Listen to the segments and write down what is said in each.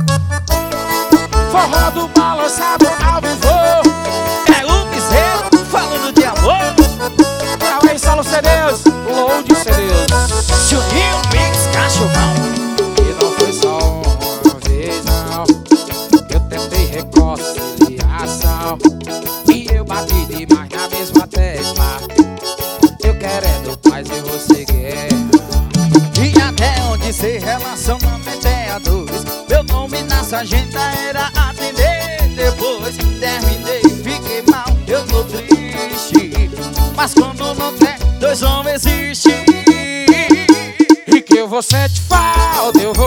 Forró do balançado ao vivo. É o piseiro falando de amor. Cauê Salo CDs, Load CDs. Juninho Mix Cachorrão. E não foi só uma vez não. Eu tentei reconciliação e eu bati demais na mesma tecla. Eu querendo paz e você guerra. E até onde ser relacionamento é a dois. Meu nome na sua agenda era atender. Depois terminei, fiquei mal, eu tô triste. Mas quando não tem, dois homens existem. E que eu vou sentir falta, eu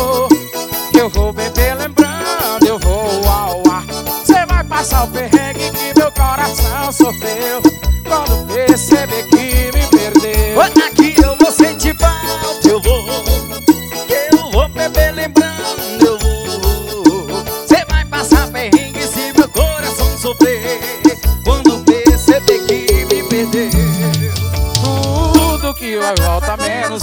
vou beber lembrando, eu vou ao ar. Cê vai passar o perrengue que meu coração sofreu quando perceber que me perdeu. Olha aqui, eu vou sentir falta, eu vou beber lembrando, eu vou. Cê vai passar perrengue se meu coração sofrer quando perceber que me perdeu. Tudo que vai volta menos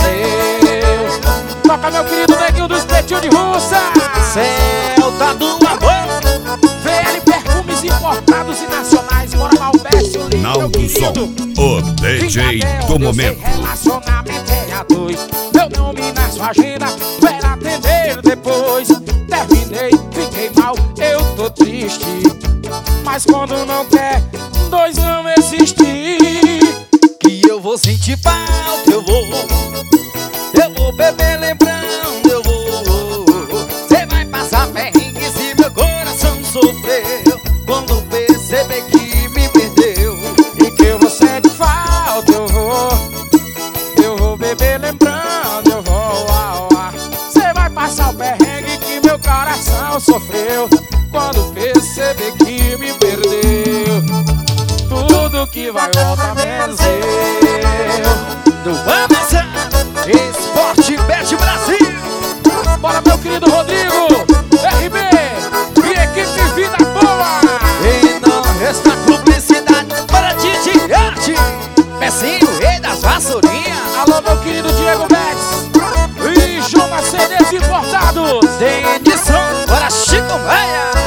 eu. Toca meu querido neguinho do espetinho de russa. Celta do amor. VL Perfumes importados e nacionais. Bora Malveste, o lindo, meu Naldo Som, querido. o DJ do momento. Relacionamento é a dois. Meu nome na sua agenda vai atender depois. Terminei, fiquei mal, eu tô triste. Mas quando não quer, dois não existem. Que eu vou sentir falta, eu vou beber lembrando, eu vou. Cê vai passar perrengue se meu coração sofreu quando perceber que me perdeu. E que eu vou sentir falta, eu vou beber lembrando, eu vou ao ar. Cê vai passar o perrengue que meu coração sofreu quando perceber que me perdeu. Tudo que vai volta menos eu. Do Amazon Esporte Bet Brasil. Bora meu querido Rodrigo, RB e equipe Vida Boa. E não resta publicidade para Didi Arte. Pecinho, rei das vassourinhas. Alô meu querido Diego Betts e Jonas CDs importados. Tem edição para Chico Maia.